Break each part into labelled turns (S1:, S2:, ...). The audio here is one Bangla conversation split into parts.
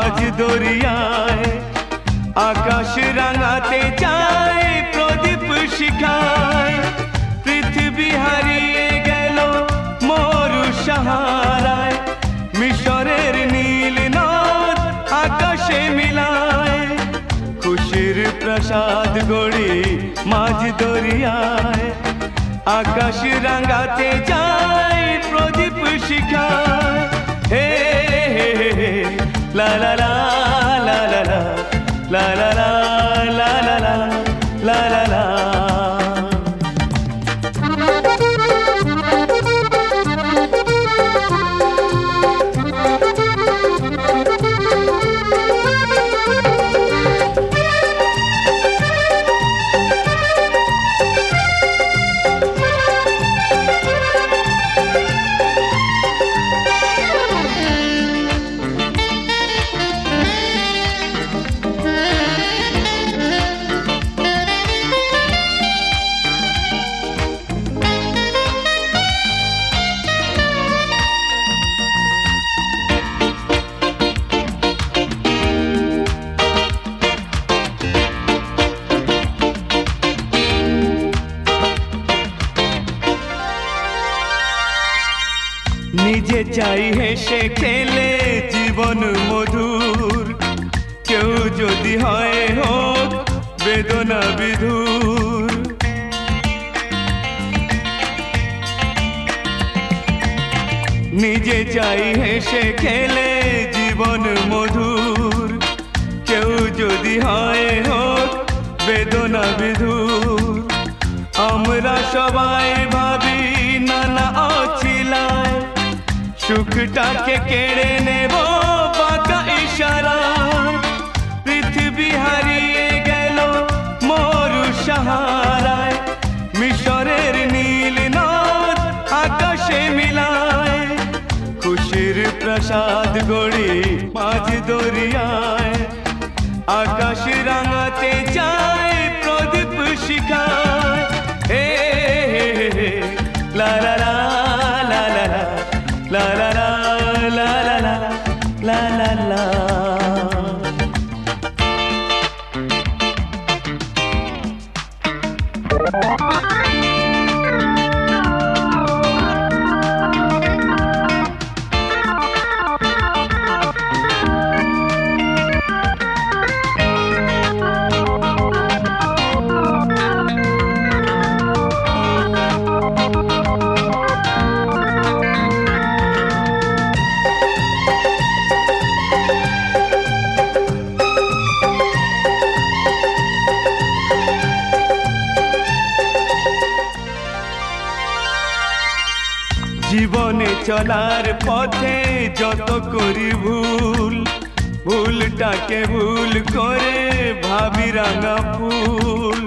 S1: মাঝ দরিয়ায়, আকাশ রাঙাতে চায় প্রদীপ শিখায়। পৃথিবী হারিয়ে গেল মরু সাহারায়, মিশরের নীল নদ আকাশে মিলায়। খুশির প্রাসাদ গড়ি মাঝ দরিয়ায়, আকাশ রাঙাতে যায় প্রদীপ শিখায়। হে হে হে লা লা লা লা লা লা লা লা লা লা লা লা লা লা। নিজে চাই হেসে খেলে জীবন মধুর, কেউ যদি হয় হোক বেদনা বিধুর। নিজে চাই হেসে খেলে জীবন মধুর, কেউ যদি হয় হোক বেদনা বিধুর। আমরা সবাই ভাবি নানা অছিলায়, সুখটাকে কেড়ে নেব বাঁকা ইশারায়। পৃথিবী হারিয়ে গেল মরু সাহারায়, মিশরের নীল নদ আকাশে মিলায়। খুশির প্রাসাদ গড়ি মাঝ দরিয়ায়, আকাশ রাঙাতে চায় প্রদীপ শিখায়। হে হে হে লা লা লা লা লা লা লা লা লা লা লা লা লা লা। জীবনে চলার পথে যত করি ভুল, ভুলটাকে ভুল করে ভাবি রাঙা ফুল।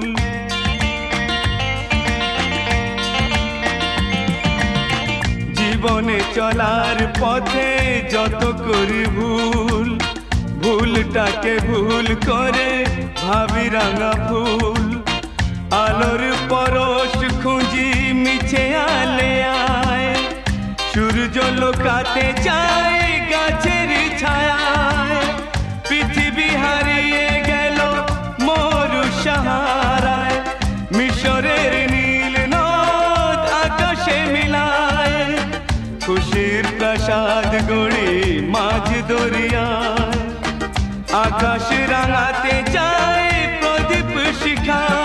S1: জীবনে চলার পথে যত করি ভুল, ভুলটাকে ভুল করে ভাবি রাঙা ফুল। আলোর পরশ খুঁজি মিছে আলে আয়, সূর্য লোকাতে চায় গাছের ছায়ায়। পৃথিবী হারিয়ে গেল মরু সাহারায়, মিশরের নীল নদ আকাশে মিলায়। খুশির প্রাসাদ গড়ি মাঝ দরিয়ায়, আকাশ রাঙাতে চায় প্রদীপ শিখায়।